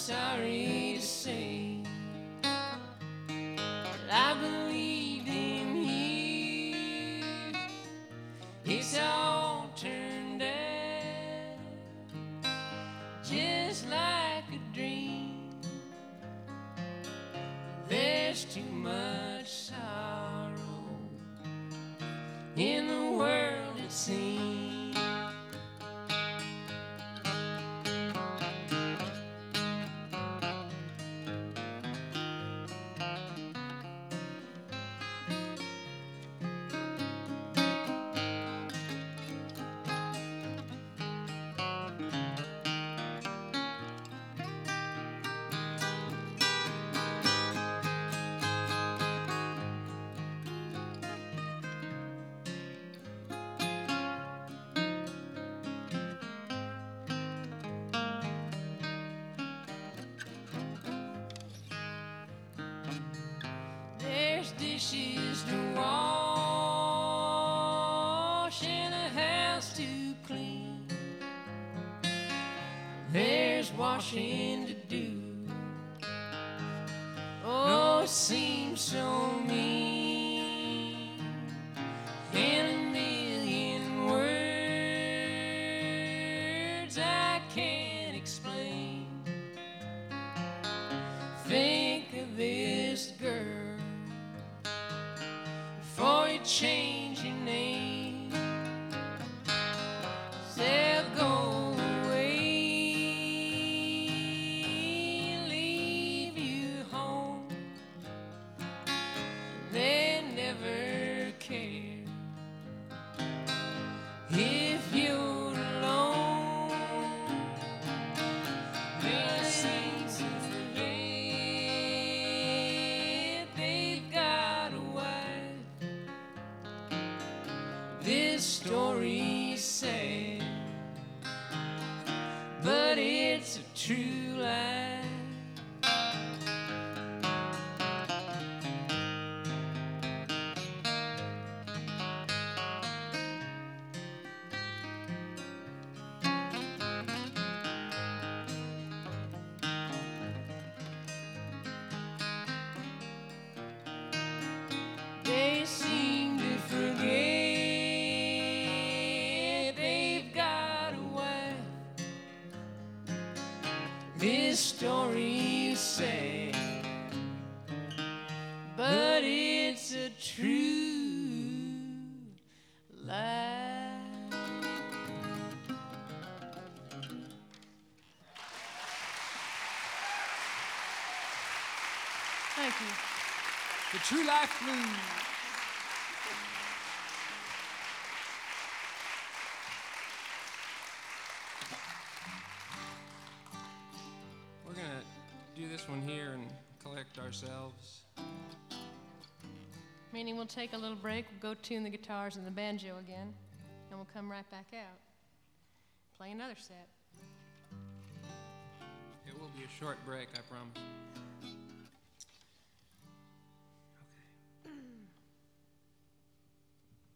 sorry to say that I believed in you. It's all turned out just like a dream. There's too much sorrow in the world, it seems. There's dishes to wash and a house to clean. There's washing to do. Oh, it seems so mean. In a million words I can't explain. Think of this girl before you change your name. They'll go away, leave you home. They never care if you're alone. They seem to forget they've got a wife. This story's sad, but it's a true lie. They seem to forget they've got a wife. This story is sad, but it's a true lie. Thank you. The True Life Blues. We're gonna do this one here and collect ourselves. Meaning we'll take a little break, we'll go tune the guitars and the banjo again, and we'll come right back out. Play another set. It will be a short break, I promise.